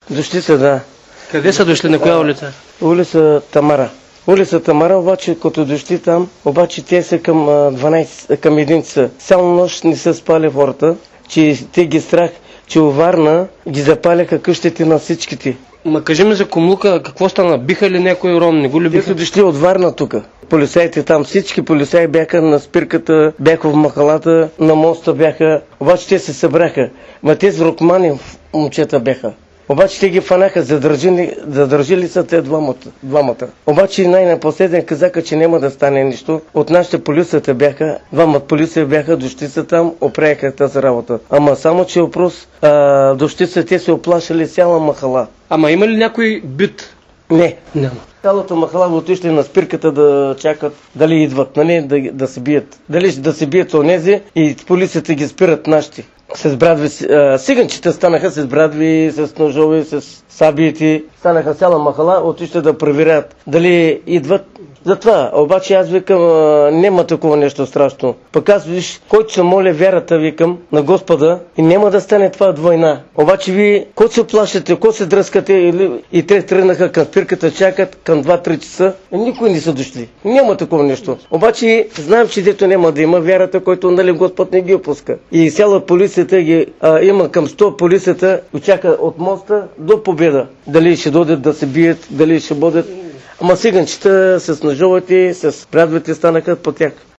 Дошли са, да. Къде са дошли? На коя улица? Улица Тамара. Улица Тамара, обаче, като дошли там, обаче те са към 12, към 1 часа. Цяла нощ не са спали хората, че те ги страх, че във Варна ги запаляха къщите на всичките. Ма кажи ми за Кумлука, какво стана? Биха ли някой ром? Не го ли Те биха? са дошли от Варна тук. Полицаите там, всички полицаи бяха на спирката, бяха в махалата, на моста бяха. Обаче те се събраха. Ма тези рокмани момчета бяха. Обаче те ги фанаха, задържали са те двамата. Обаче най-напоследен казаха, че няма да стане нищо. От нашите полицията бяха, двамата полиция бяха, дошли са там, оправиха тази работа. Ама само, че въпрос, дошли са, те се оплашили цяла махала. Ама има ли някой бит? Не. Няма. Цялата махала отишли на спирката да чакат дали идват, нали, да се бият. Дали да се бият онези и полицията ги спират нашите. С брадви, циганчета станаха с брадви, с ножови, с сабиите. Станаха цяла махала, отишли да проверят дали идват. Затова, обаче аз викам, няма такова нещо страшно. Пък аз виж, който се моля вярата, викам, на Господа и няма да стане това от война. Обаче ви, който се плашете, който се дръскате и те тръгнаха към спирката, чакат към 2-3 часа, никой не са дошли. Няма такова нещо. Обаче знаем, че дето няма да има вярата, който нали Господ не ги опуска. И цяла полицията ги има към 100 полицията, очака от моста до победа. Дали ще дойдат да се бият, дали ще бъдат. Ама циганчета с ножовете, с брадвите станаха по тях.